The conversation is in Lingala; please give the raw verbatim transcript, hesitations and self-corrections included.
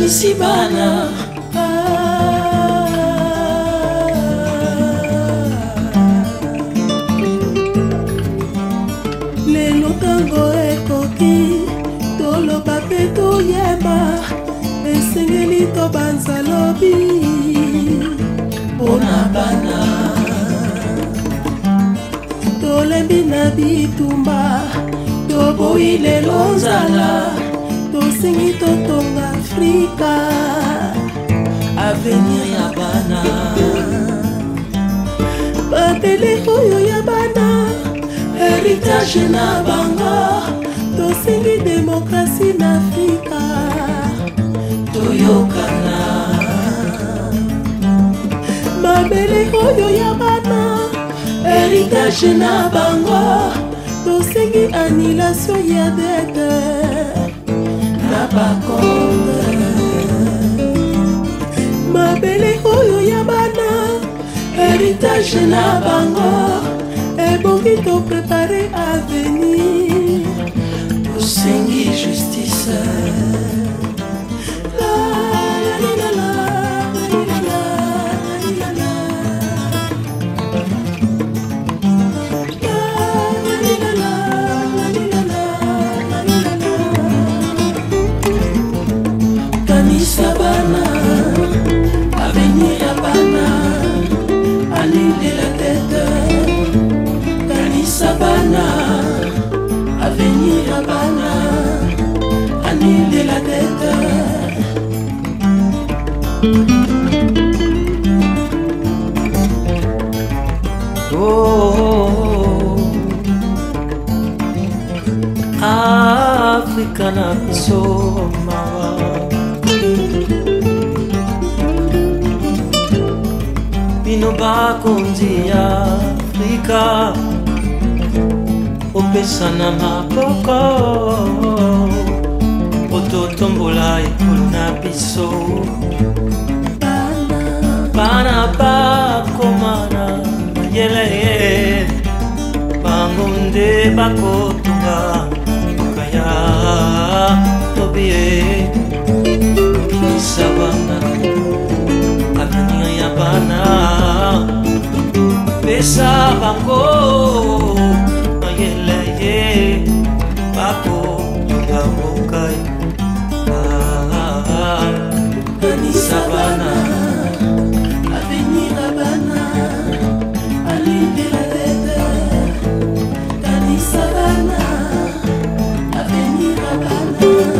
kanisi bana lelo tango ekoki toloba mpe toyeba esengeli tobanza lobi mpona bana tolembi na bitumba toboyi lelo nzala tosengi totonga Afrika avenir ya bana mabele oyo ya bana héritage na bango tosengi demokrasi na Afrika toyokana mabele oyo ya bana héritage na bango tosengi annulation ya dette na bakonde mabele oyo ya bana héritage na bango ebongi toprepare avenir tosengi justice kanisa bana avenir ya bana annule la tête kanisa bana avenir ya bana annule la tête oh Afrika na biso mawa bino bakonzi ya Afrika opesana maboko ototombola ekolo na biso bana bakomana mayele bango nde bakotunga kaya tobie isabana avenir ya bana pesa bango mayeleye bako tungamokai kanisa bana avenir ya bana annule la tête kanisa bana avenir ya bana